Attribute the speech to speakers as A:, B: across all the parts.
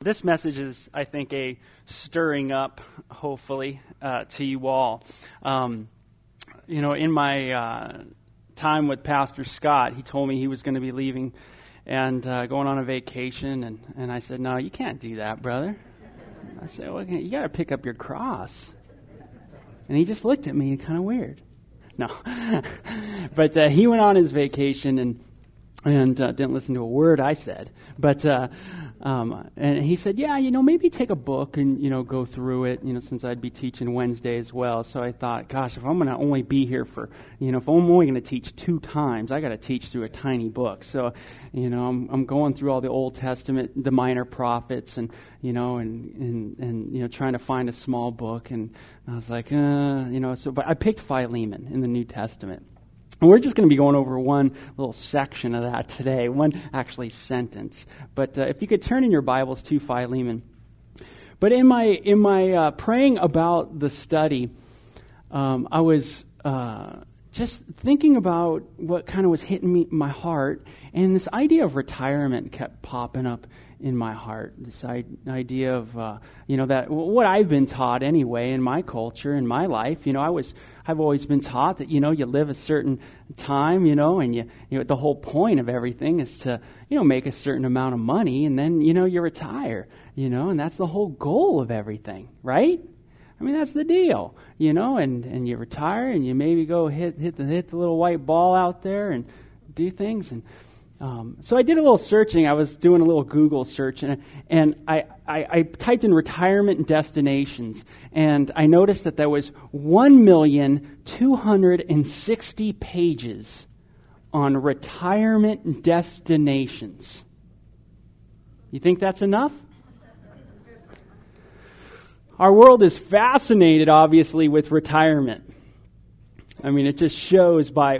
A: This message is, I think, a stirring up, hopefully, to you all. In my time with Pastor Scott, he told me he was going to be leaving and going on a vacation, and I said, no, you can't do that, brother. I said, well, you got to pick up your cross. And he just looked at me kind of weird. No. But he went on his vacation and didn't listen to a word I said. But and he said, yeah, maybe take a book and, go through it, since I'd be teaching Wednesday as well. So I thought, gosh, if I'm going to only be here for, if I'm only going to teach 2 times, I got to teach through a tiny book. So, I'm going through all the Old Testament, the minor prophets, and trying to find a small book. And I was like, but I picked Philemon in the New Testament. And we're just going to be going over one little section of that today, one actually sentence. But if you could turn in your Bibles to Philemon. But in my praying about the study, I was just thinking about what kind of was hitting my heart, and this idea of retirement kept popping up in my heart. This idea of that what I've been taught anyway in my culture, in my life. I've always been taught that you live a certain time, and the whole point of everything is to make a certain amount of money, and then you retire, and that's the whole goal of everything, right? I mean, that's the deal, and you retire and you maybe go hit the little white ball out there and do things. And so I did a little searching. I was doing a little Google search, and I typed in retirement destinations, and I noticed that there was 1,260 pages on retirement destinations. You think that's enough? Our world is fascinated, obviously, with retirement. I mean, it just shows by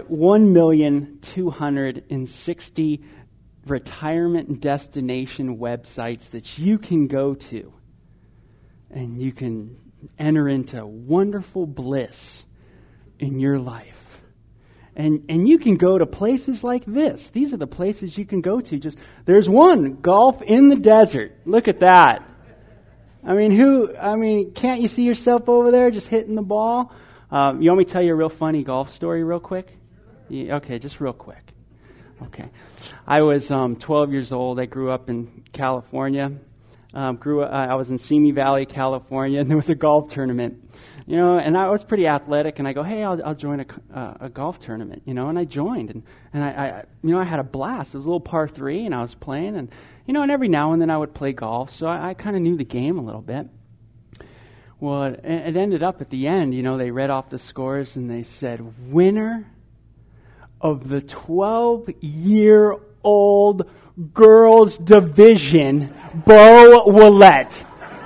A: 1,260 retirement destination websites that you can go to, and you can enter into wonderful bliss in your life. And you can go to places like this. These are the places you can go to. There's one, golf in the desert. Look at that. I mean, can't you see yourself over there just hitting the ball? You want me to tell you a real funny golf story real quick? Yeah, okay, just real quick. Okay. I was 12 years old. I grew up in California. I was in Simi Valley, California, and there was a golf tournament. And I was pretty athletic, and I go, hey, I'll join a golf tournament, and I joined, and I had a blast. It was a little par 3, and I was playing, and and every now and then I would play golf, so I kind of knew the game a little bit. Well, it ended up at the end, they read off the scores, and they said, winner of the 12-year-old girls division, Bo Willette.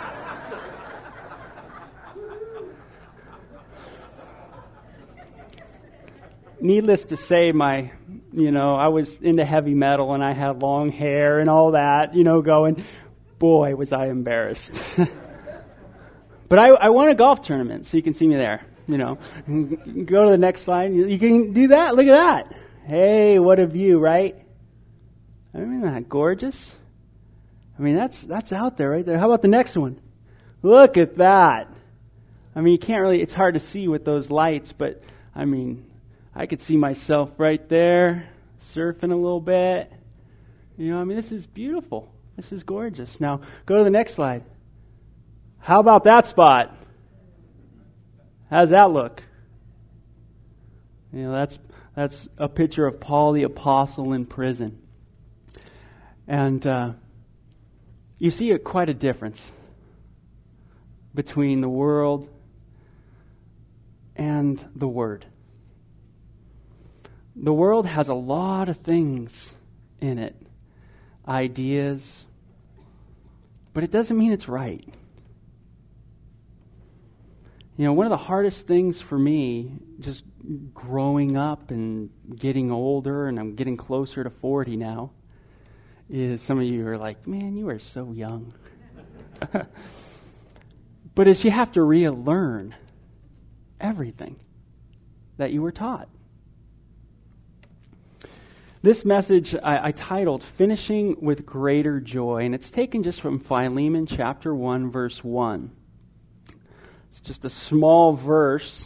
A: Needless to say, I was into heavy metal and I had long hair and all that, going, boy, was I embarrassed. But I won a golf tournament, so you can see me there, Go to the next slide. You can do that. Look at that. Hey, what a view, right? I mean, isn't that gorgeous? I mean, that's out there right there. How about the next one? Look at that. I mean, you can't really, it's hard to see with those lights, but I mean, I could see myself right there, surfing a little bit. This is beautiful. This is gorgeous. Now, go to the next slide. How about that spot? How does that look? That's a picture of Paul the Apostle in prison. And you see quite a difference between the world and the Word. The world has a lot of things in it, ideas, but it doesn't mean it's right. One of the hardest things for me, just growing up and getting older, and I'm getting closer to 40 now, is some of you are like, man, you are so young. But is you have to relearn everything that you were taught. This message I titled Finishing with Greater Joy, and it's taken just from Philemon chapter 1, verse 1. It's just a small verse.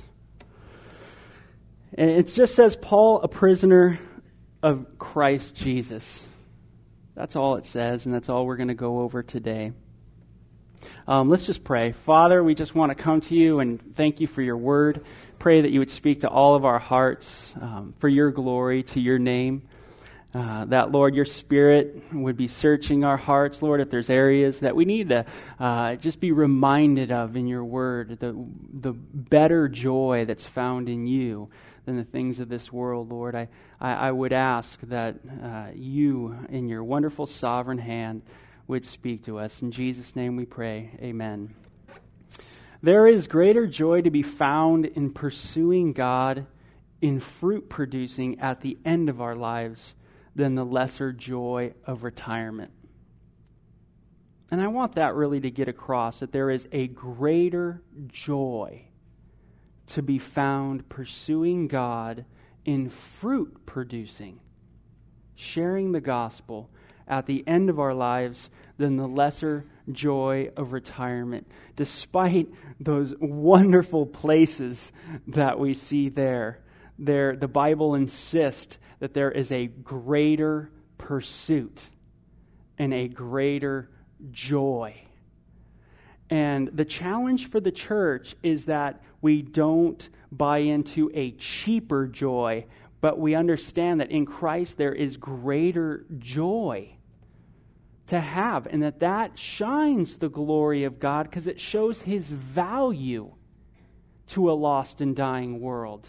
A: And it just says, Paul, a prisoner of Christ Jesus. That's all it says, and that's all we're going to go over today. Let's just pray. Father, we just want to come to you and thank you for your word. Pray that you would speak to all of our hearts for your glory, to your name. That, Lord, your Spirit would be searching our hearts, Lord, if there's areas that we need to just be reminded of in your word, the better joy that's found in you than the things of this world, Lord. I would ask that you, in your wonderful sovereign hand, would speak to us. In Jesus' name we pray. Amen. There is greater joy to be found in pursuing God in fruit producing at the end of our lives than the lesser joy of retirement. And I want that really to get across, that there is a greater joy to be found pursuing God in fruit producing, sharing the gospel at the end of our lives than the lesser joy of retirement, despite those wonderful places that we see there. The Bible insists that there is a greater pursuit and a greater joy. And the challenge for the church is that we don't buy into a cheaper joy, but we understand that in Christ there is greater joy to have, and that shines the glory of God because it shows his value to a lost and dying world.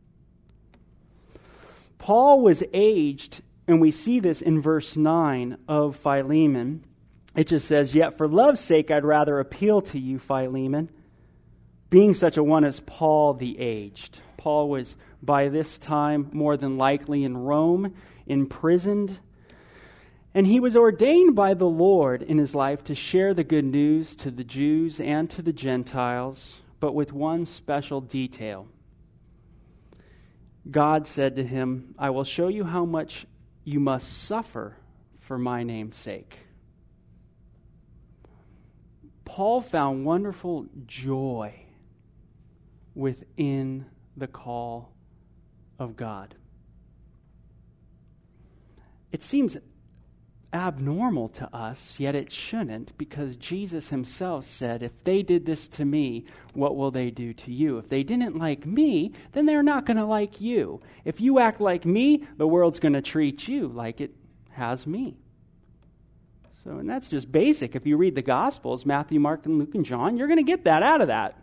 A: Paul was aged, and we see this in verse 9 of Philemon. It just says, "Yet for love's sake I'd rather appeal to you, Philemon, being such a one as Paul the aged." Paul was by this time more than likely in Rome, imprisoned, and he was ordained by the Lord in his life to share the good news to the Jews and to the Gentiles, but with one special detail. God said to him, "I will show you how much you must suffer for my name's sake." Paul found wonderful joy within the call of God. It seems abnormal to us, yet it shouldn't, because Jesus himself said, if they did this to me, what will they do to you? If they didn't like me, then they're not going to like you. If you act like me, the world's going to treat you like it has me. So, and that's just basic. If you read the Gospels, Matthew, Mark, and Luke, and John, you're going to get that out of that.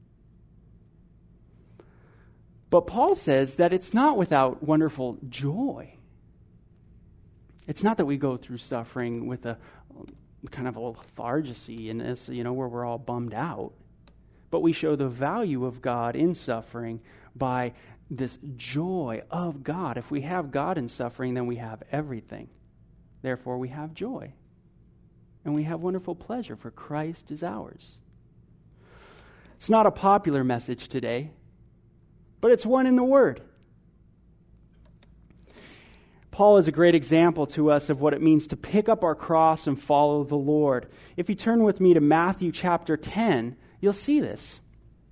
A: But Paul says that it's not without wonderful joy. It's not that we go through suffering with a kind of a lethargy in this, where we're all bummed out. But we show the value of God in suffering by this joy of God. If we have God in suffering, then we have everything. Therefore, we have joy. And we have wonderful pleasure, for Christ is ours. It's not a popular message today, but it's one in the Word. Paul is a great example to us of what it means to pick up our cross and follow the Lord. If you turn with me to Matthew chapter 10, you'll see this.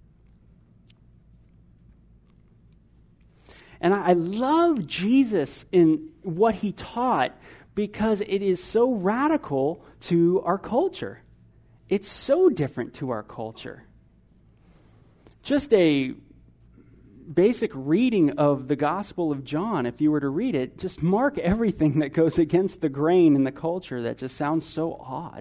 A: And I love Jesus in what he taught because it is so radical to our culture. It's so different to our culture. Just a basic reading of the Gospel of John, if you were to read it, just mark everything that goes against the grain in the culture that just sounds so odd.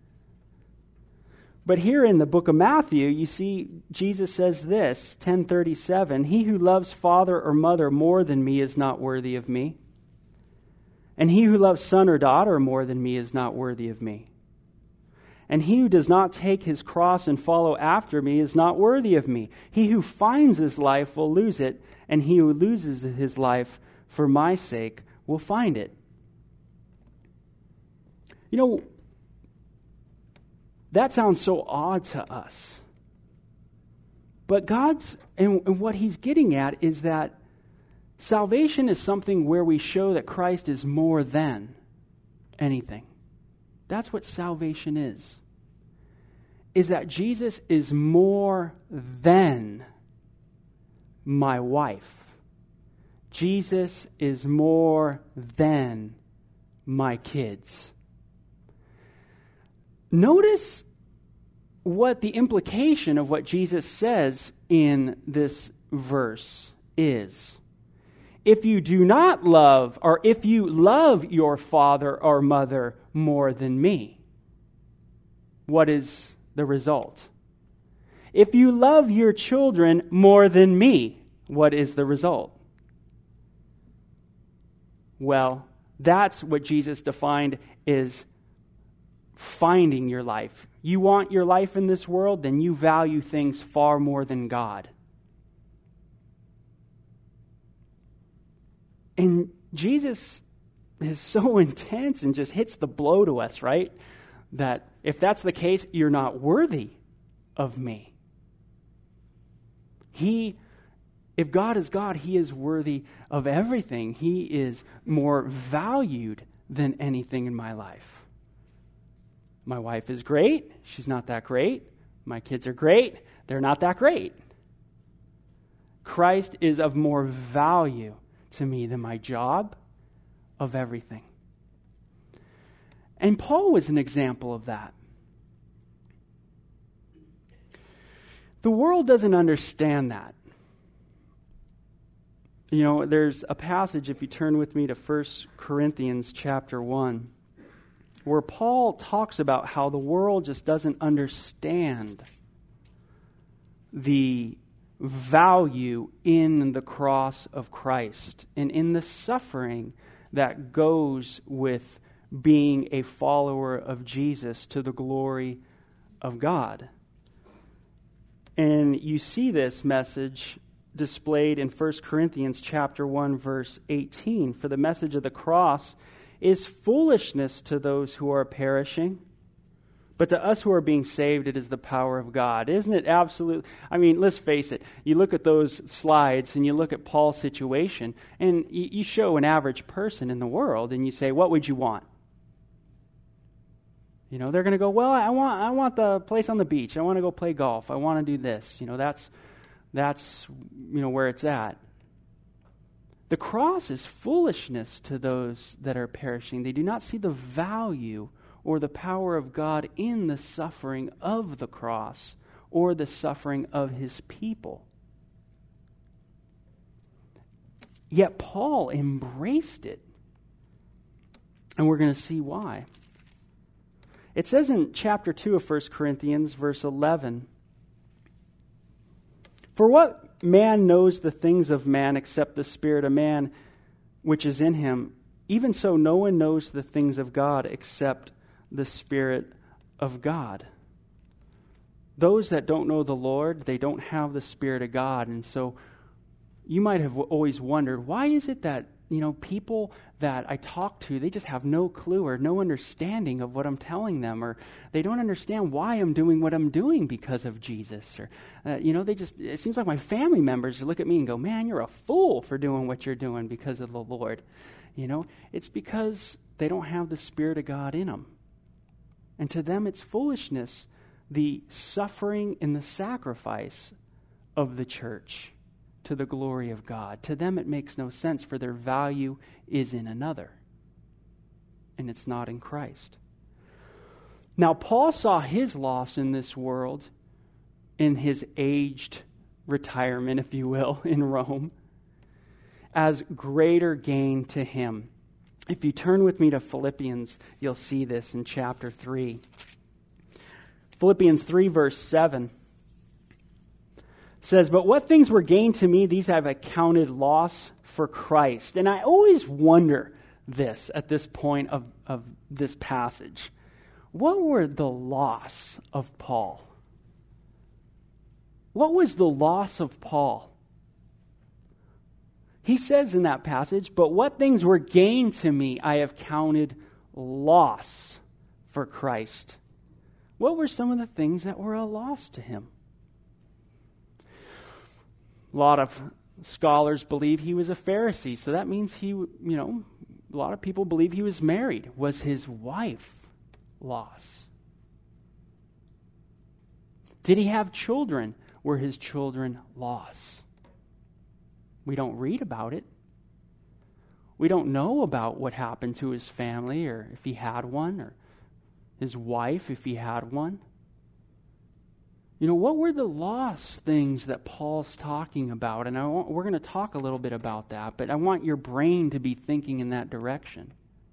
A: But here in the book of Matthew, you see Jesus says this, 10:37, "He who loves father or mother more than me is not worthy of me. And he who loves son or daughter more than me is not worthy of me. And he who does not take his cross and follow after me is not worthy of me. He who finds his life will lose it, and he who loses his life for my sake will find it." That sounds so odd to us. But God's, and what he's getting at is that Salvation is something where we show that Christ is more than anything. That's what salvation is that Jesus is more than my wife. Jesus is more than my kids. Notice what the implication of what Jesus says in this verse is. If you do not love, or if you love your father or mother more than me, what is the result? If you love your children more than me, what is the result? Well, that's what Jesus defined as finding your life. You want your life in this world, then you value things far more than God. And Jesus is so intense and just hits the blow to us, right? That if that's the case, you're not worthy of me. If God is God, He is worthy of everything. He is more valued than anything in my life. My wife is great. She's not that great. My kids are great. They're not that great. Christ is of more value to me than my job, of everything. And Paul was an example of that. The world doesn't understand that. You know, there's a passage, if you turn with me to 1 Corinthians chapter 1, where Paul talks about how the world just doesn't understand the value in the cross of Christ and in the suffering that goes with being a follower of Jesus to the glory of God. And you see this message displayed in 1 Corinthians chapter 1, verse 18. For the message of the cross is foolishness to those who are perishing, but to us who are being saved, it is the power of God. Isn't it absolute? I mean, let's face it. You look at those slides and you look at Paul's situation, and you show an average person in the world, and you say, what would you want? You know, they're going to go, well, I want the place on the beach. I want to go play golf. I want to do this. You know, that's where it's at. The cross is foolishness to those that are perishing. They do not see the value or the power of God in the suffering of the cross or the suffering of His people. Yet Paul embraced it. And we're going to see why. It says in chapter 2 of 1 Corinthians, verse 11, for what man knows the things of man except the spirit of man which is in him? Even so, no one knows the things of God except the Spirit of God. Those that don't know the Lord, they don't have the Spirit of God. And so you might have always wondered, why is it that, people that I talk to, they just have no clue or no understanding of what I'm telling them, or they don't understand why I'm doing what I'm doing because of Jesus, or, it seems like my family members look at me and go, man, you're a fool for doing what you're doing because of the Lord. It's because they don't have the Spirit of God in them. And to them it's foolishness, the suffering and the sacrifice of the church to the glory of God. To them it makes no sense, for their value is in another, and it's not in Christ. Now, Paul saw his loss in this world in his aged retirement, if you will, in Rome, as greater gain to him. If you turn with me to Philippians, you'll see this in chapter 3. Philippians 3, verse 7 says, but what things were gained to me, these I have accounted loss for Christ. And I always wonder this at this point of this passage. What were the loss of Paul? What was the loss of Paul? He says in that passage, but what things were gained to me, I have counted loss for Christ. What were some of the things that were a loss to him? A lot of Scholars believe he was a Pharisee, so that means a lot of people believe he was married. Was his wife lost? Did he have children? Were his children lost? We don't read about it. We don't know about what happened to his family, or if he had one, or his wife, if he had one. What were the lost things that Paul's talking about? And we're going to talk a little bit about that, but I want your brain to be thinking in that direction.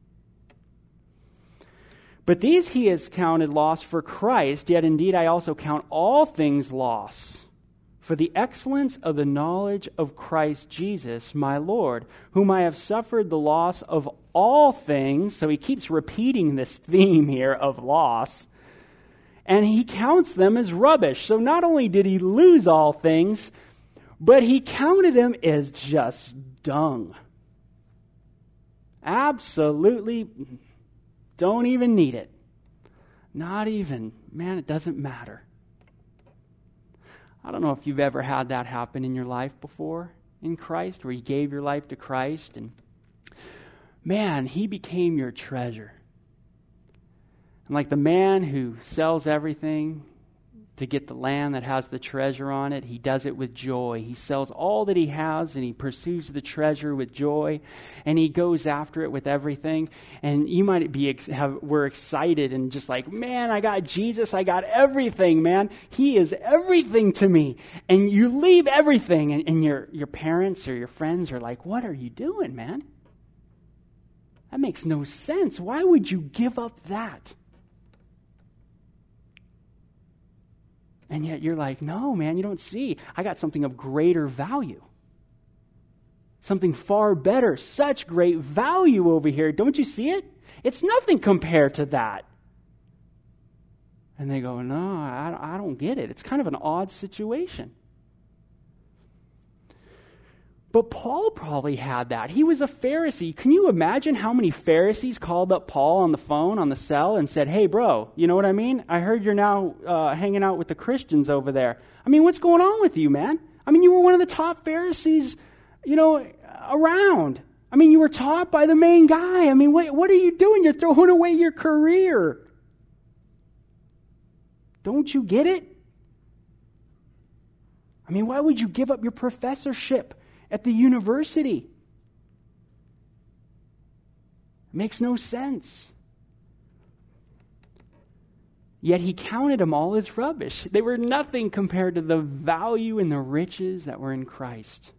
A: But these he has counted loss for Christ, yet indeed I also count all things loss for the excellence of the knowledge of Christ Jesus, my Lord, whom I have suffered the loss of all things. So he keeps repeating this theme here of loss. And he counts them as rubbish. So not only did he lose all things, but he counted them as just dung. Absolutely don't even need it. Not even. Man, it doesn't matter. I don't know if you've ever had that happen in your life before in Christ, where you gave your life to Christ and man, he became your treasure. And like the man who sells everything to get the land that has the treasure on it, he does it with joy. He sells all that he has and he pursues the treasure with joy and he goes after it with everything. And you might we're excited and just like, man, I got Jesus. I got everything, man. He is everything to me. And you leave everything and your parents or your friends are like, what are you doing, man? That makes no sense. Why would you give up that? And yet you're like, no, man, you don't see. I got something of greater value. Something far better. Such great value over here. Don't you see it? It's nothing compared to that. And they go, no, I don't get it. It's kind of an odd situation. But Paul probably had that. He was a Pharisee. Can you imagine how many Pharisees called up Paul on the phone, on the cell, and said, hey, bro, you know what I mean? I heard you're now hanging out with the Christians over there. I mean, what's going on with you, man? I mean, you were one of the top Pharisees, around. I mean, you were taught by the main guy. I mean, what are you doing? You're throwing away your career. Don't you get it? I mean, why would you give up your professorship at the university? It makes no sense. Yet he counted them all as rubbish. They were nothing compared to the value and the riches that were in Christ.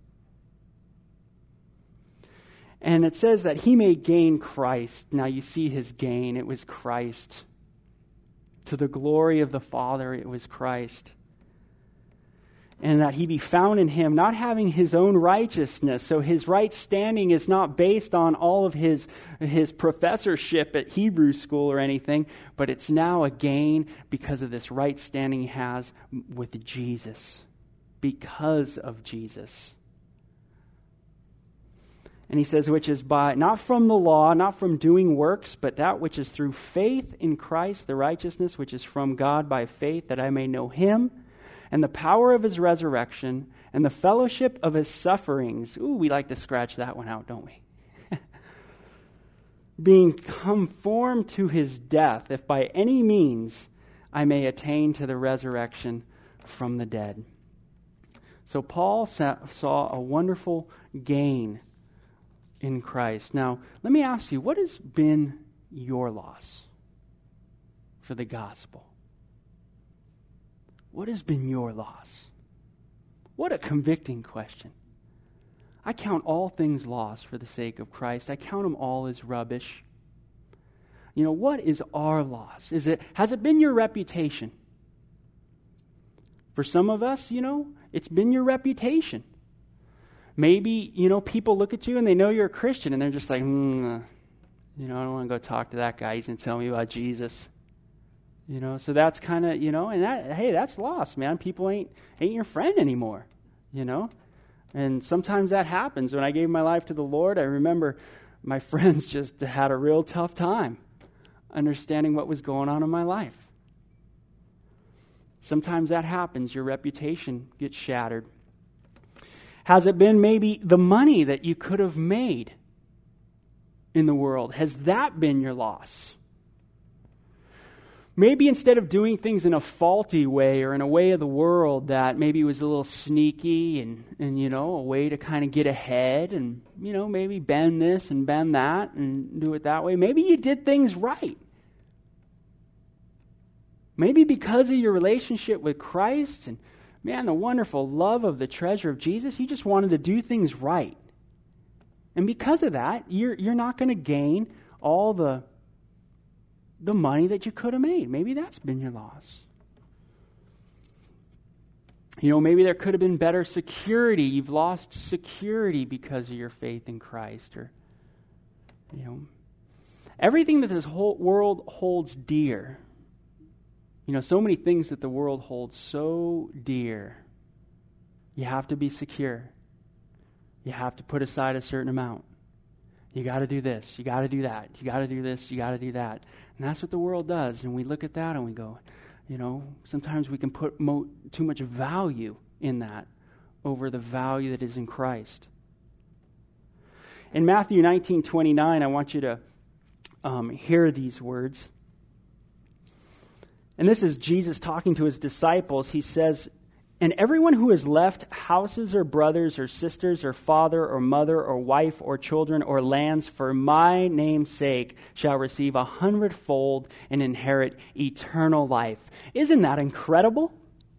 A: And it says that he may gain Christ. Now you see his gain. It was Christ. To the glory of the Father, it was Christ. And that he be found in him, not having his own righteousness. So his right standing is not based on all of his professorship at Hebrew school or anything, but it's now a gain because of this right standing he has with Jesus. Because of Jesus. And he says, which is by, not from the law, not from doing works, but that which is through faith in Christ, the righteousness which is from God by faith, that I may know him, and the power of his resurrection, and the fellowship of his sufferings. Ooh, we like to scratch that one out, don't we? Being conformed to his death, if by any means I may attain to the resurrection from the dead. So Paul saw a wonderful gain in Christ. Now, let me ask you, what has been your loss for the gospel? What has been your loss? What a convicting question. I count all things lost for the sake of Christ. I count them all as rubbish. What is our loss? Has it been your reputation? For some of us, it's been your reputation. Maybe, people look at you and they know you're a Christian and they're just like, I don't want to go talk to that guy. He's going to tell me about Jesus. So that's kind of, and that's lost, man. People ain't your friend anymore, And sometimes that happens. When I gave my life to the Lord, I remember my friends just had a real tough time understanding what was going on in my life. Sometimes that happens. Your reputation gets shattered. Has it been maybe the money that you could have made in the world? Has that been your loss? Maybe instead of doing things in a faulty way or in a way of the world that maybe was a little sneaky and a way to kind of get ahead and, maybe bend this and bend that and do it that way. Maybe you did things right. Maybe because of your relationship with Christ and, the wonderful love of the treasure of Jesus, you just wanted to do things right. And because of that, you're not going to gain all the money that you could have made. Maybe that's been your loss. Maybe there could have been better security. You've lost security because of your faith in Christ. Or, everything that this whole world holds dear. So many things that the world holds so dear. You have to be secure. You have to put aside a certain amount. You got to do this. You got to do that. You got to do this. You got to do that. And that's what the world does. And we look at that and we go, sometimes we can put too much value in that over the value that is in Christ. In Matthew 19:29, I want you to hear these words. And this is Jesus talking to his disciples. He says, "And everyone who has left houses or brothers or sisters or father or mother or wife or children or lands for my name's sake shall receive 100-fold and inherit eternal life." Isn't that incredible?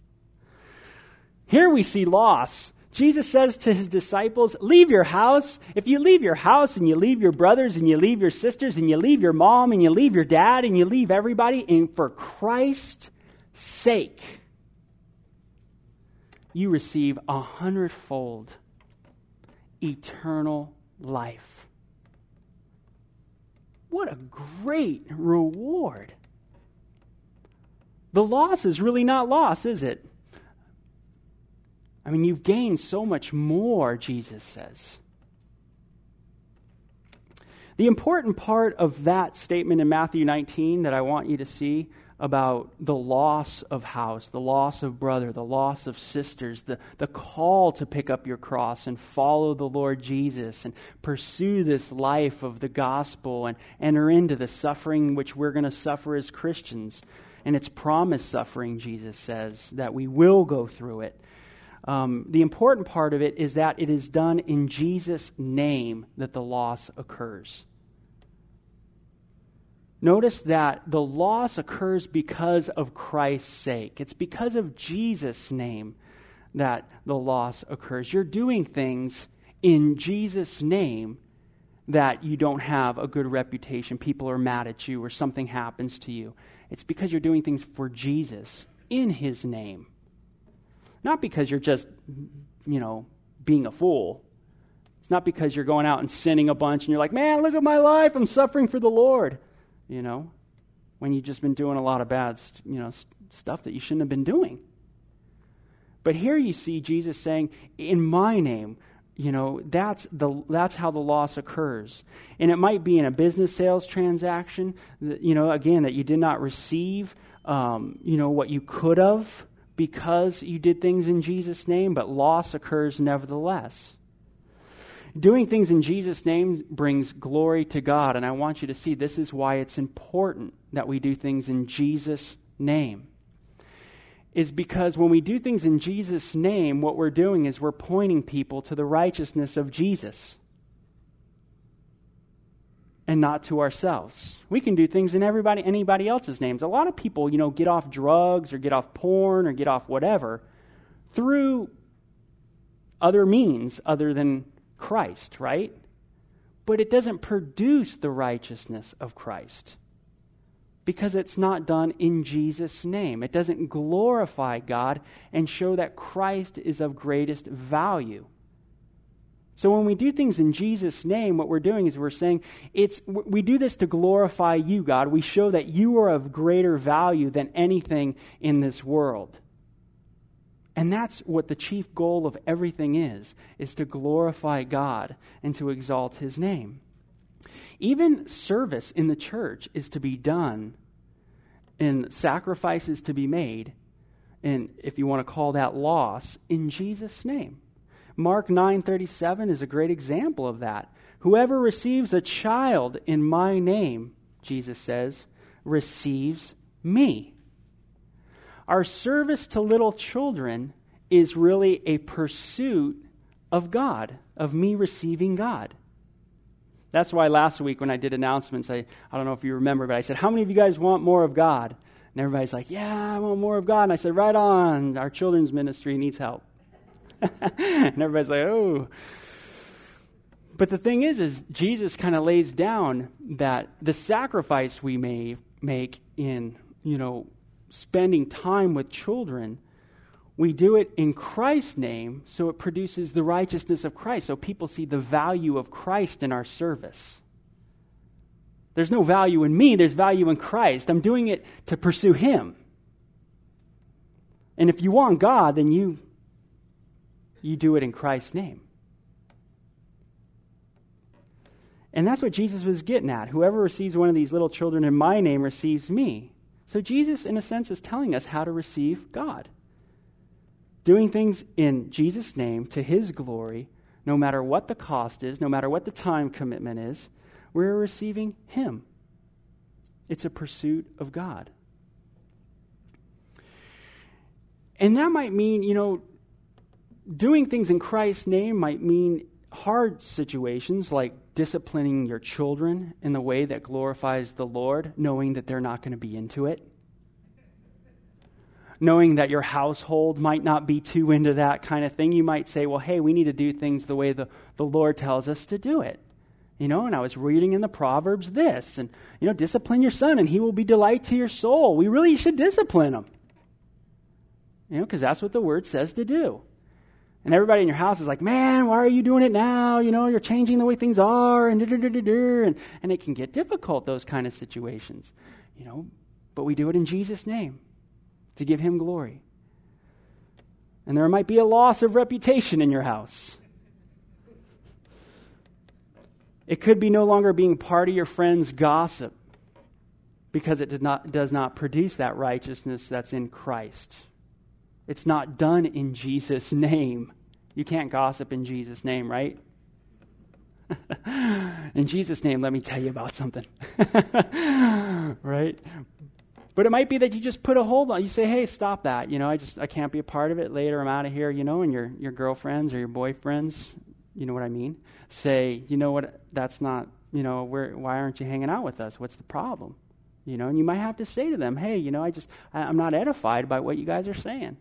A: Here we see loss. Jesus says to his disciples, leave your house. If you leave your house and you leave your brothers and you leave your sisters and you leave your mom and you leave your dad and you leave everybody, and for Christ's sake, you receive 100-fold eternal life. What a great reward. The loss is really not loss, is it? You've gained so much more, Jesus says. The important part of that statement in Matthew 19 that I want you to see about the loss of house, the loss of brother, the loss of sisters, the call to pick up your cross and follow the Lord Jesus and pursue this life of the gospel and enter into the suffering which we're going to suffer as Christians. And it's promised suffering, Jesus says, that we will go through it. The important part of it is that it is done in Jesus' name that the loss occurs. Notice that the loss occurs because of Christ's sake. It's because of Jesus' name that the loss occurs. You're doing things in Jesus' name that you don't have a good reputation. People are mad at you or something happens to you. It's because you're doing things for Jesus in his name. Not because you're just, being a fool. It's not because you're going out and sinning a bunch and you're like, man, look at my life. I'm suffering for the Lord. When you've just been doing a lot of bad, stuff that you shouldn't have been doing. But here you see Jesus saying, in my name, that's how the loss occurs. And it might be in a business sales transaction, again, that you did not receive, what you could have because you did things in Jesus' name, but loss occurs nevertheless. Doing things in Jesus' name brings glory to God, and I want you to see this is why it's important that we do things in Jesus' name. Is because when we do things in Jesus' name, what we're doing is we're pointing people to the righteousness of Jesus and not to ourselves. We can do things in anybody else's names. A lot of people, get off drugs or get off porn or get off whatever through other means other than Christ, right? But it doesn't produce the righteousness of Christ because it's not done in Jesus' name. It doesn't glorify God and show that Christ is of greatest value. So when we do things in Jesus' name, what we're doing is we're saying, we do this to glorify you, God. We show that you are of greater value than anything in this world. And that's what the chief goal of everything is to glorify God and to exalt his name. Even service in the church is to be done and sacrifices to be made, and if you want to call that loss, in Jesus' name. Mark 9:37 is a great example of that. Whoever receives a child in my name, Jesus says, receives me. Our service to little children is really a pursuit of God, of me receiving God. That's why last week when I did announcements, I don't know if you remember, but I said, how many of you guys want more of God? And everybody's like, yeah, I want more of God. And I said, right on, our children's ministry needs help. And everybody's like, oh. But the thing is Jesus kind of lays down that the sacrifice we may make in, spending time with children, we do it in Christ's name, so it produces the righteousness of Christ, so people see the value of Christ in our service. There's no value in me, there's value in Christ. I'm doing it to pursue Him. And if you want God, then you do it in Christ's name. And that's what Jesus was getting at. Whoever receives one of these little children in my name receives me. So Jesus, in a sense, is telling us how to receive God. Doing things in Jesus' name to His glory, no matter what the cost is, no matter what the time commitment is, we're receiving Him. It's a pursuit of God. And that might mean, doing things in Christ's name might mean hard situations like disciplining your children in the way that glorifies the Lord, knowing that they're not going to be into it. Knowing that your household might not be too into that kind of thing. You might say, well, hey, we need to do things the way the Lord tells us to do it. And I was reading in the Proverbs this, and, discipline your son and he will be delight to your soul. We really should discipline him. Because that's what the word says to do. And everybody in your house is like, man, why are you doing it now? You're changing the way things are, and and it can get difficult, those kind of situations. But we do it in Jesus' name to give Him glory. And there might be a loss of reputation in your house. It could be no longer being part of your friend's gossip because it does not produce that righteousness that's in Christ. It's not done in Jesus' name. You can't gossip in Jesus' name, right? In Jesus' name, let me tell you about something. Right? But it might be that you just put a hold on. You say, hey, stop that. I can't be a part of it. Later, I'm out of here, and your girlfriends or your boyfriends, you know what I mean? Say, you know what, that's not, why aren't you hanging out with us? What's the problem? And you might have to say to them, hey, I'm not edified by what you guys are saying.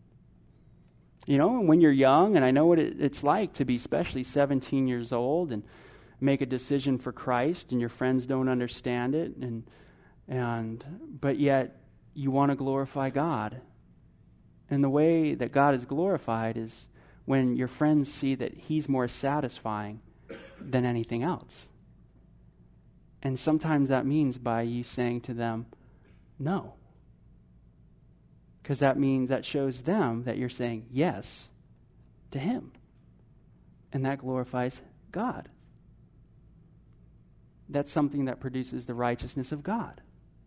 A: And when you're young, and I know what it's like to be especially 17 years old and make a decision for Christ, and your friends don't understand it, but yet you want to glorify God. And the way that God is glorified is when your friends see that He's more satisfying than anything else. And sometimes that means by you saying to them, no. Because that shows them that you're saying yes to Him. And that glorifies God. That's something that produces the righteousness of God.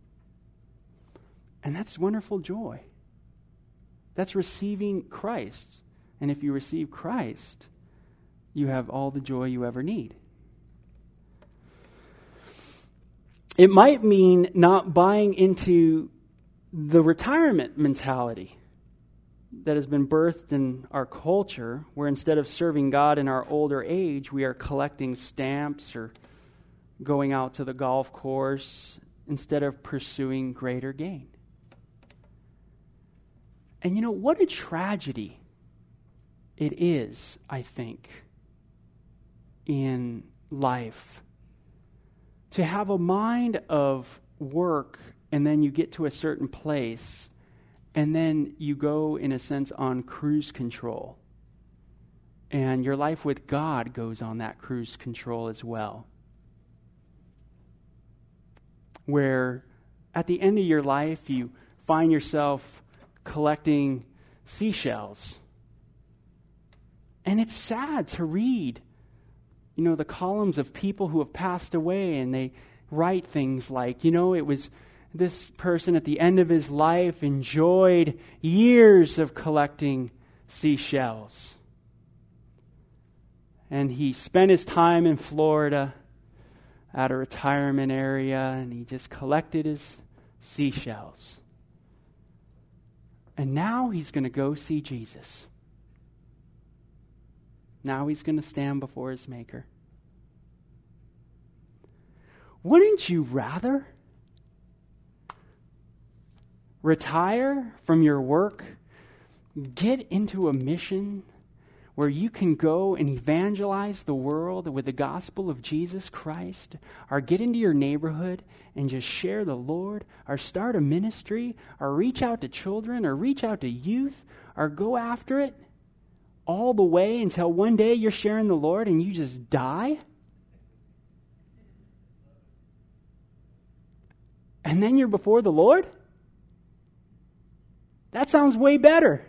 A: And that's wonderful joy. That's receiving Christ. And if you receive Christ, you have all the joy you ever need. It might mean not buying into the retirement mentality that has been birthed in our culture, where instead of serving God in our older age, we are collecting stamps or going out to the golf course instead of pursuing greater gain. And what a tragedy it is, I think, in life to have a mind of work, and then you get to a certain place, and then you go, in a sense, on cruise control. And your life with God goes on that cruise control as well. Where at the end of your life, you find yourself collecting seashells. And it's sad to read, the columns of people who have passed away, and they write things like, it was this person at the end of his life enjoyed years of collecting seashells. and he spent his time in Florida at a retirement area, and he just collected his seashells. And now he's going to go see Jesus. Now he's going to stand before his Maker. Wouldn't you rather retire from your work, get into a mission where you can go and evangelize the world with the gospel of Jesus Christ, or get into your neighborhood and just share the Lord, or start a ministry, or reach out to children, or reach out to youth, or go after it all the way until one day you're sharing the Lord and you just die? And then you're before the Lord? That sounds way better.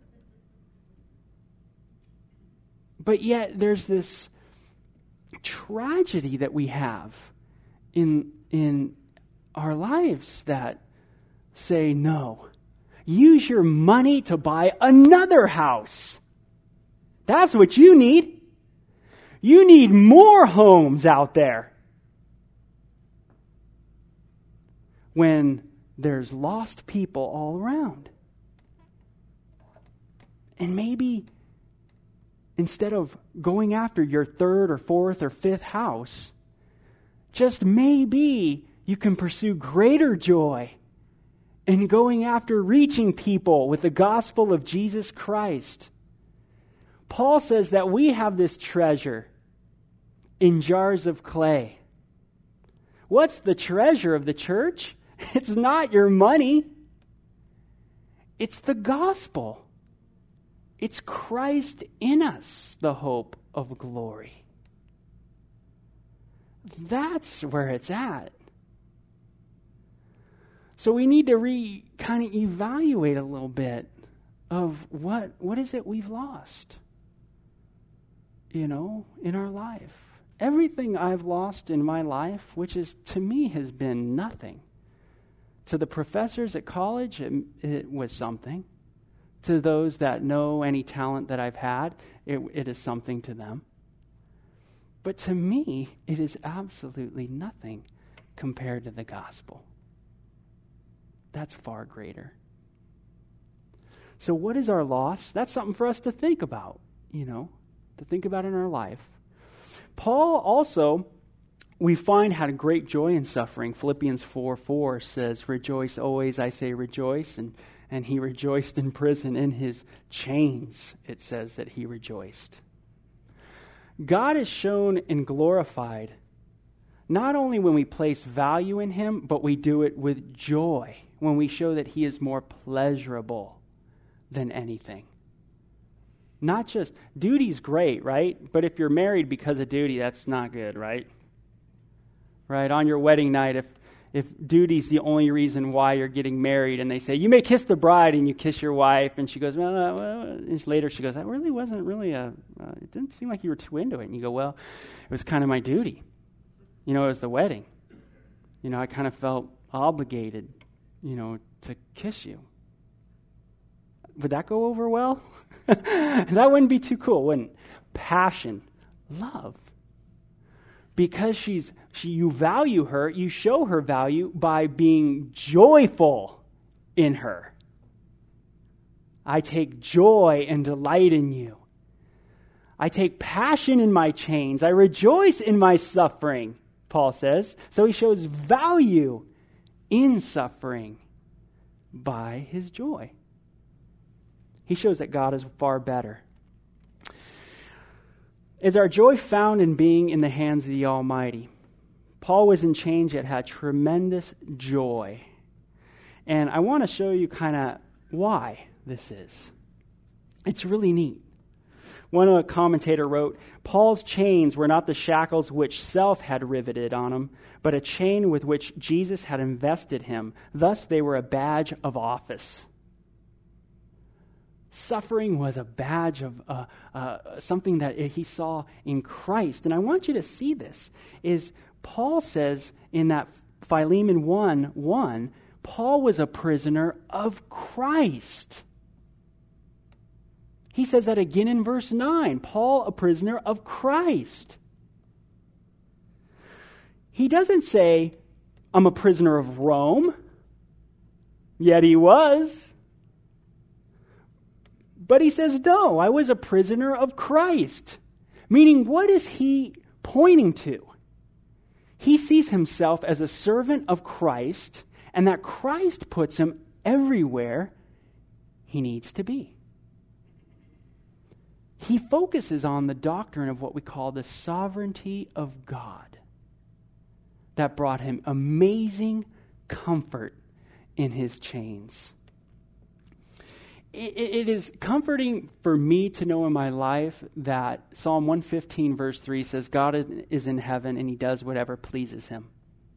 A: But yet there's this tragedy that we have in our lives that say, no, use your money to buy another house. That's what you need. You need more homes out there. When there's lost people all around. And maybe instead of going after your third or fourth or fifth house, just maybe you can pursue greater joy in going after reaching people with the gospel of Jesus Christ. Paul says that we have this treasure in jars of clay. What's the treasure of the church? It's not your money. It's the gospel. It's Christ in us, the hope of glory. That's where it's at. So we need to kind of evaluate a little bit of what is it we've lost, in our life. Everything I've lost in my life, which is to me has been nothing. To the professors at college, it was something. To those that know any talent that I've had, it is something to them. But to me, it is absolutely nothing compared to the gospel. That's far greater. So what is our loss? That's something for us to think about, to think about in our life. Paul also, we find, had a great joy in suffering. Philippians 4:4 says, "Rejoice always, I say rejoice." And he rejoiced in prison. In his chains, it says that he rejoiced. God is shown and glorified not only when we place value in him, but we do it with joy when we show that he is more pleasurable than anything. Not just, duty's great, right? But if you're married because of duty, that's not good, right? Right? On your wedding night, if duty's the only reason why you're getting married, and they say, you may kiss the bride, and you kiss your wife, and she goes, well, and later she goes, that really wasn't really it didn't seem like you were too into it. And you go, well, it was kind of my duty. It was the wedding. I kind of felt obligated, to kiss you. Would that go over well? That wouldn't be too cool, wouldn't it? Passion, love. Because you value her, you show her value by being joyful in her. I take joy and delight in you. I take passion in my chains. I rejoice in my suffering, Paul says. So he shows value in suffering by his joy. He shows that God is far better. Is our joy found in being in the hands of the Almighty? Paul was in chains yet had tremendous joy. And I want to show you kind of why this is. It's really neat. One commentator wrote, Paul's chains were not the shackles which self had riveted on him, but a chain with which Jesus had invested him. Thus they were a badge of office. Suffering was a badge of something that he saw in Christ. And I want you to see this. Paul says in that Philemon 1:1, Paul was a prisoner of Christ. He says that again in verse 9. Paul, a prisoner of Christ. He doesn't say, I'm a prisoner of Rome. Yet he was. But he says, no, I was a prisoner of Christ. Meaning, what is he pointing to? He sees himself as a servant of Christ, and that Christ puts him everywhere he needs to be. He focuses on the doctrine of what we call the sovereignty of God. That brought him amazing comfort in his chains. It is comforting for me to know in my life that Psalm 115 verse 3 says, God is in heaven and he does whatever pleases him.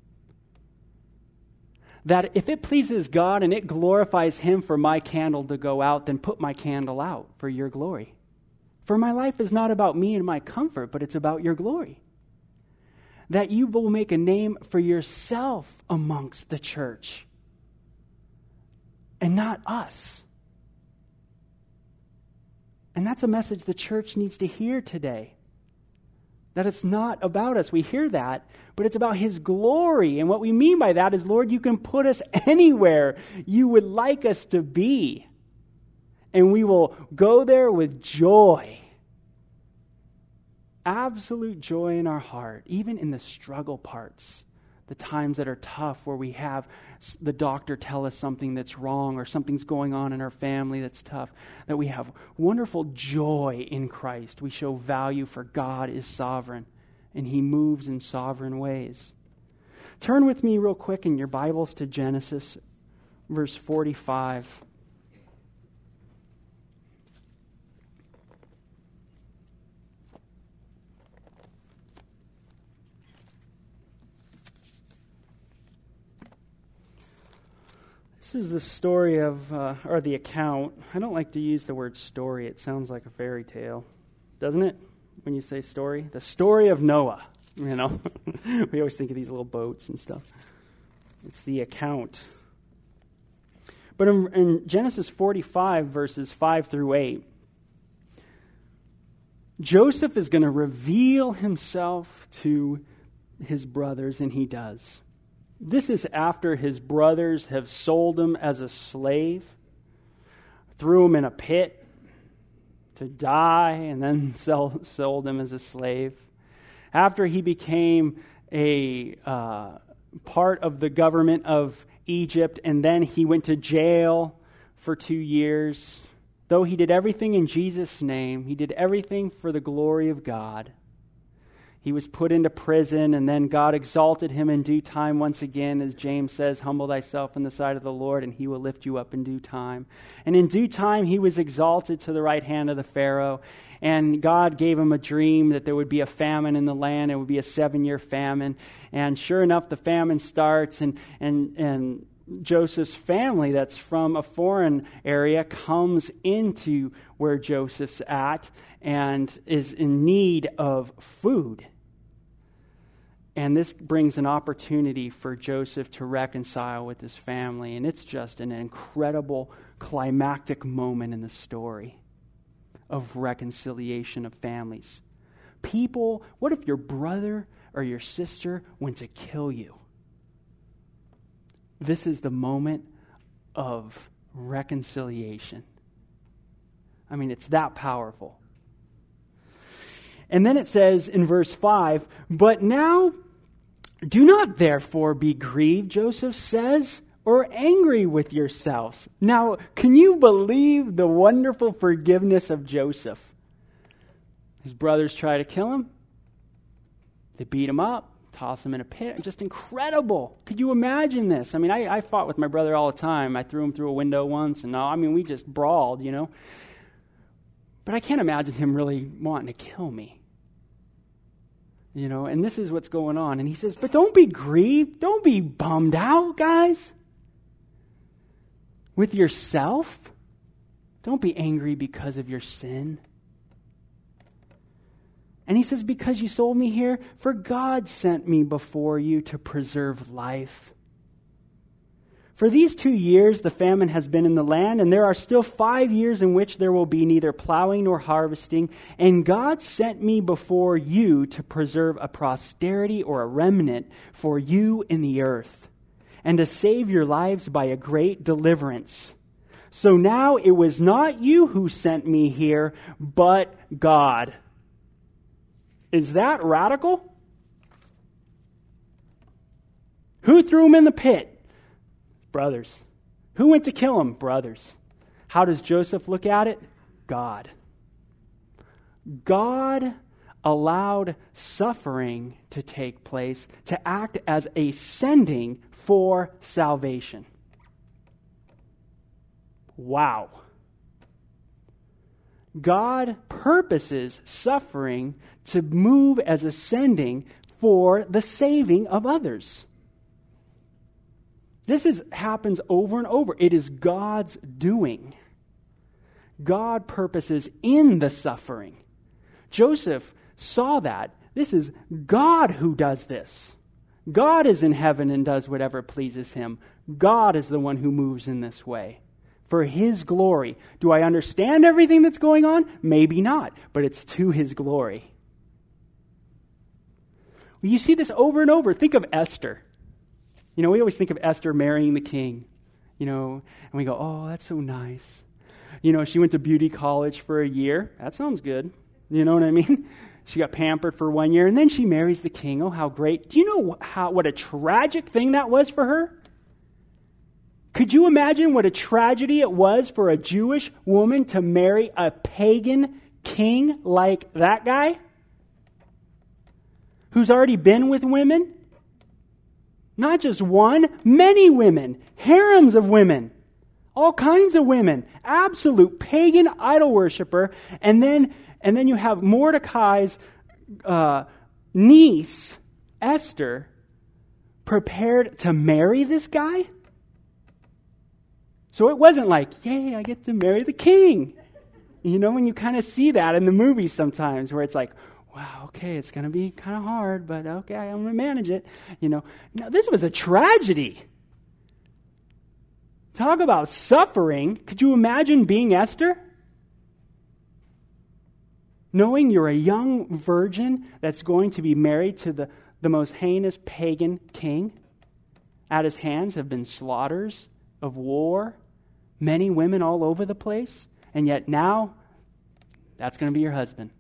A: That if it pleases God and it glorifies him for my candle to go out, then put my candle out for your glory. For my life is not about me and my comfort, but it's about your glory. That you will make a name for yourself amongst the church and not us. And that's a message the church needs to hear today. That it's not about us. We hear that, but it's about his glory. And what we mean by that is, Lord, you can put us anywhere you would like us to be. And we will go there with joy. Absolute joy in our heart, even in the struggle parts. The times that are tough where we have the doctor tell us something that's wrong or something's going on in our family that's tough, that we have wonderful joy in Christ. We show value for God is sovereign and he moves in sovereign ways. Turn with me real quick in your Bibles to Genesis, verse 45. This is the story of, or the account. I don't like to use the word story. It sounds like a fairy tale, doesn't it? When you say story. The story of Noah, you know. We always think of these little boats and stuff. It's the account. But in Genesis 45, verses 5 through 8, Joseph is going to reveal himself to his brothers, and he does. This is after his brothers have sold him as a slave, threw him in a pit to die, and then sold him as a slave. After he became a part of the government of Egypt, and then he went to jail for 2 years. Though he did everything in Jesus' name, he did everything for the glory of God. He was put into prison, and then God exalted him in due time once again. As James says, humble thyself in the sight of the Lord, and he will lift you up in due time. And in due time, he was exalted to the right hand of the Pharaoh. And God gave him a dream that there would be a famine in the land. It would be a 7-year famine. And sure enough, the famine starts, and Joseph's family that's from a foreign area comes into where Joseph's at and is in need of food. And this brings an opportunity for Joseph to reconcile with his family. And it's just an incredible climactic moment in the story of reconciliation of families. People, what if your brother or your sister went to kill you? This is the moment of reconciliation. I mean, it's that powerful. And then it says in verse 5, but now do not therefore be grieved, Joseph says, or angry with yourselves. Now, can you believe the wonderful forgiveness of Joseph? His brothers try to kill him. They beat him up, toss him in a pit. Just incredible. Could you imagine this? I mean, I fought with my brother all the time. I threw him through a window once, and we just brawled, you know. But I can't imagine him really wanting to kill me. You know, and this is what's going on. And he says, but don't be grieved. Don't be bummed out, guys. With yourself. Don't be angry because of your sin. And he says, because you sold me here, for God sent me before you to preserve life. For these 2 years the famine has been in the land, and there are still 5 years in which there will be neither plowing nor harvesting. And God sent me before you to preserve a posterity or a remnant for you in the earth, and to save your lives by a great deliverance. So now it was not you who sent me here, but God. Is that radical? Who threw him in the pit? Brothers. Who went to kill him? Brothers. How does Joseph look at it? God. God allowed suffering to take place to act as a sending for salvation. Wow. God purposes suffering to move as a sending for the saving of others. This happens over and over. It is God's doing. God purposes in the suffering. Joseph saw that. This is God who does this. God is in heaven and does whatever pleases him. God is the one who moves in this way for his glory. Do I understand everything that's going on? Maybe not, but it's to his glory. You see this over and over. Think of Esther. You know, we always think of Esther marrying the king, and we go, oh, that's so nice. She went to beauty college for a year. That sounds good. You know what I mean? She got pampered for 1 year, and then she marries the king. Oh, how great. Do you know what a tragic thing that was for her? Could you imagine what a tragedy it was for a Jewish woman to marry a pagan king like that guy? Who's already been with women? Not just one, many women, harems of women, all kinds of women, absolute pagan idol worshiper. And then you have Mordecai's niece, Esther, prepared to marry this guy. So it wasn't like, yay, I get to marry the king. When you kind of see that in the movies sometimes where it's like, wow, okay, it's going to be kind of hard, but okay, I'm going to manage it. No, this was a tragedy. Talk about suffering. Could you imagine being Esther? Knowing you're a young virgin that's going to be married to the most heinous pagan king. At his hands have been slaughters of war, many women all over the place, and yet now that's going to be your husband.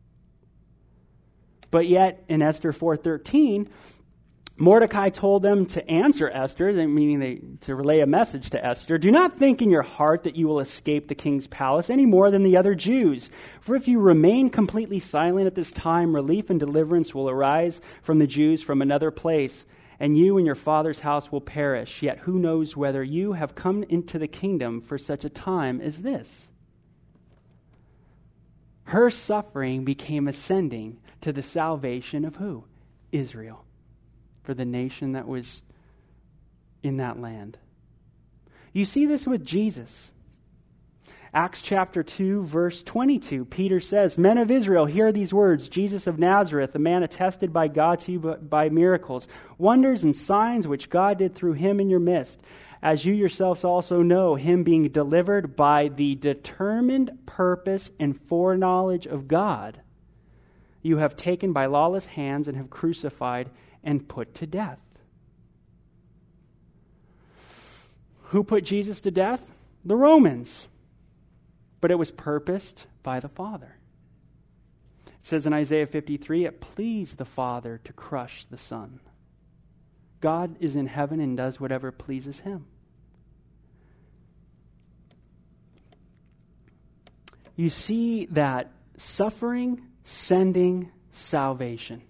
A: But yet, in Esther 4:13, Mordecai told them to answer Esther, meaning to relay a message to Esther. Do not think in your heart that you will escape the king's palace any more than the other Jews. For if you remain completely silent at this time, relief and deliverance will arise from the Jews from another place, and you and your father's house will perish. Yet who knows whether you have come into the kingdom for such a time as this? Her suffering became ascending to the salvation of who? Israel, for the nation that was in that land. You see this with Jesus. Acts chapter 2, verse 22, Peter says, Men of Israel, hear these words, Jesus of Nazareth, a man attested by God to you by miracles, wonders and signs which God did through him in your midst, as you yourselves also know, him being delivered by the determined purpose and foreknowledge of God, you have taken by lawless hands and have crucified and put to death. Who put Jesus to death? The Romans. But it was purposed by the Father. It says in Isaiah 53, it pleased the Father to crush the Son. God is in heaven and does whatever pleases him. You see that suffering, sending, salvation.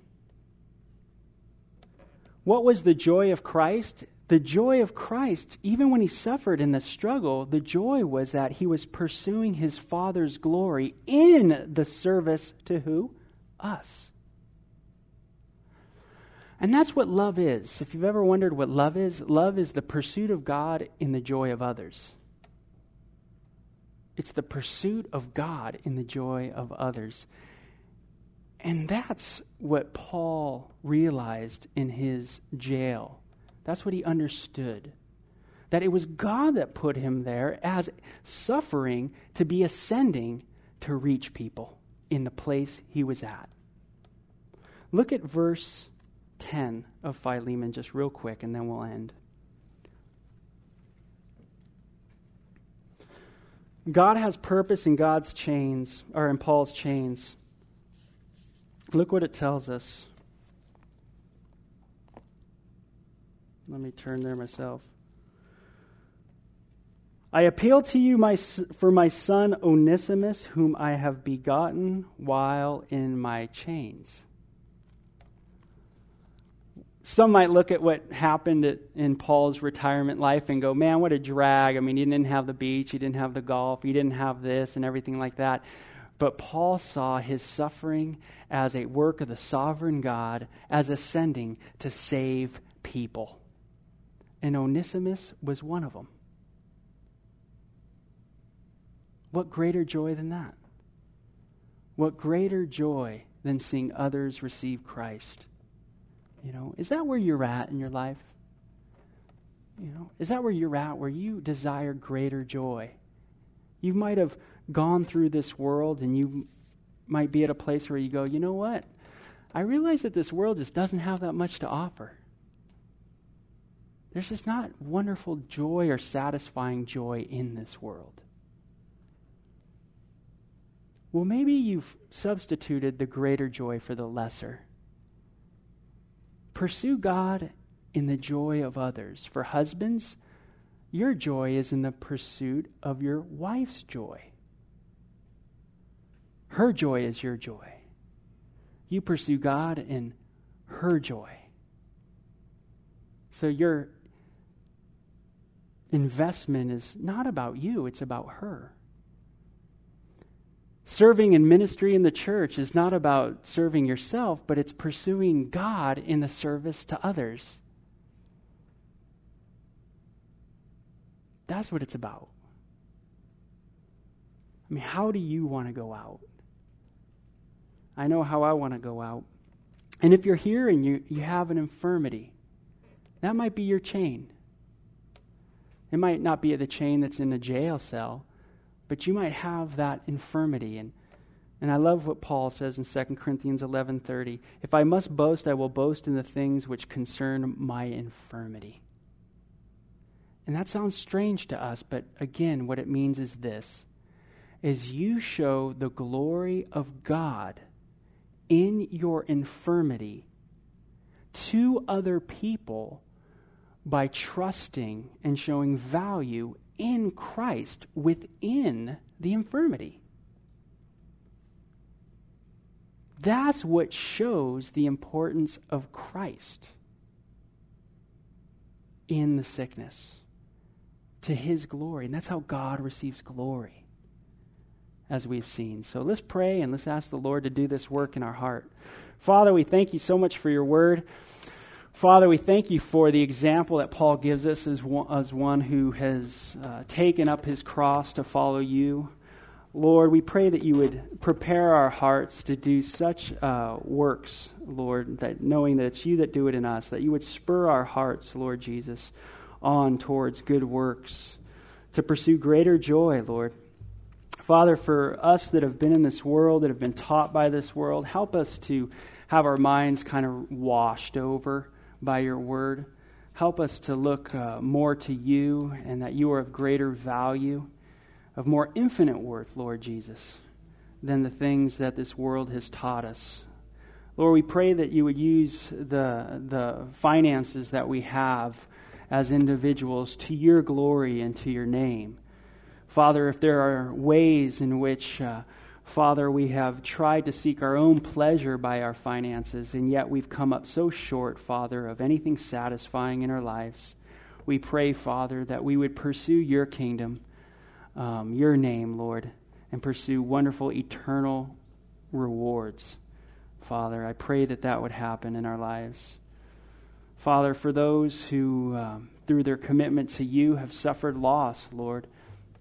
A: What was the joy of Christ? The joy of Christ, even when he suffered in the struggle, the joy was that he was pursuing his Father's glory in the service to who? Us. And that's what love is. If you've ever wondered what love is the pursuit of God in the joy of others. It's the pursuit of God in the joy of others. And that's what Paul realized in his jail. That's what he understood. that it was God that put him there as suffering to be ascending to reach people in the place he was at. Look at verse 10 of Philemon just real quick, and then we'll end. God has purpose in God's chains, or in Paul's chains. Look what it tells us. Let me turn there myself. I appeal to you for my son Onesimus, whom I have begotten while in my chains. Some might look at what happened in Paul's retirement life and go, man, what a drag. I mean, he didn't have the beach, he didn't have the golf, he didn't have this and everything like that. But Paul saw his suffering as a work of the sovereign God, as ascending to save people. And Onesimus was one of them. What greater joy than that? What greater joy than seeing others receive Christ? You know, is that where you're at in your life? You know, is that where you're at, where you desire greater joy? You might have gone through this world and you might be at a place where you go, you know what? I realize that this world just doesn't have that much to offer. There's just not wonderful joy or satisfying joy in this world. Well, maybe you've substituted the greater joy for the lesser. Pursue God in the joy of others. For husbands, your joy is in the pursuit of your wife's joy. Her joy is your joy. You pursue God in her joy. So your investment is not about you, it's about her. Serving in ministry in the church is not about serving yourself, but it's pursuing God in the service to others. That's what it's about. I mean, how do you want to go out? I know how I want to go out. And if you're here and you have an infirmity, that might be your chain. It might not be the chain that's in a jail cell, but you might have that infirmity. And I love what Paul says in 2 Corinthians 11:30. If I must boast, I will boast in the things which concern my infirmity. And that sounds strange to us, but again, what it means is this, is you show the glory of God in your infirmity to other people by trusting and showing value in Christ within the infirmity. That's what shows the importance of Christ in the sickness to his glory. And that's how God receives glory, as we've seen. So let's pray and let's ask the Lord to do this work in our heart. Father, we thank you so much for your word. Father, we thank you for the example that Paul gives us as one who has taken up his cross to follow you. Lord, we pray that you would prepare our hearts to do such works, Lord, that knowing that it's you that do it in us, that you would spur our hearts, Lord Jesus, on towards good works, to pursue greater joy, Lord. Father, for us that have been in this world, that have been taught by this world, help us to have our minds kind of washed over by your word. Help us to look more to you, and that you are of greater value, of more infinite worth, Lord Jesus, than the things that this world has taught us. Lord, we pray that you would use the finances that we have as individuals to your glory and to your name. Father, if there are ways in which, Father, we have tried to seek our own pleasure by our finances, and yet we've come up so short, Father, of anything satisfying in our lives, we pray, Father, that we would pursue your kingdom, your name, Lord, and pursue wonderful eternal rewards. Father, I pray that that would happen in our lives. Father, for those who, through their commitment to you, have suffered loss, Lord,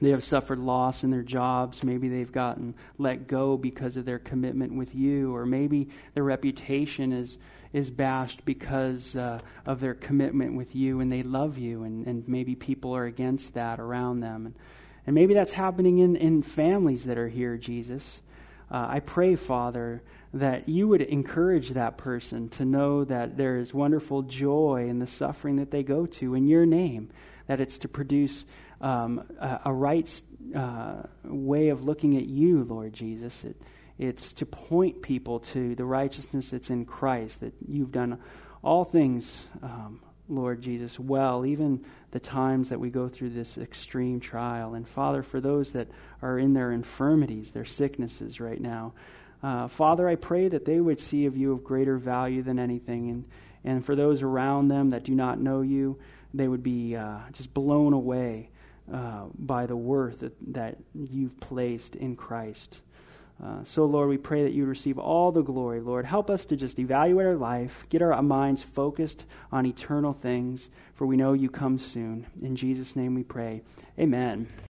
A: they have suffered loss in their jobs. Maybe they've gotten let go because of their commitment with you, or maybe their reputation is bashed because of their commitment with you, and they love you, and maybe people are against that around them. And maybe that's happening in families that are here, Jesus. I pray, Father, that you would encourage that person to know that there is wonderful joy in the suffering that they go to in your name, that it's to produce a right way of looking at you, Lord Jesus. It's to point people to the righteousness that's in Christ, that you've done all things, Lord Jesus, well, even the times that we go through this extreme trial. And Father, for those that are in their infirmities, their sicknesses right now, Father, I pray that they would see of you of greater value than anything. And for those around them that do not know you, they would be just blown away by the worth that you've placed in Christ. So, Lord, we pray that you receive all the glory. Lord, help us to just evaluate our life, get our minds focused on eternal things, for we know you come soon. In Jesus' name we pray. Amen.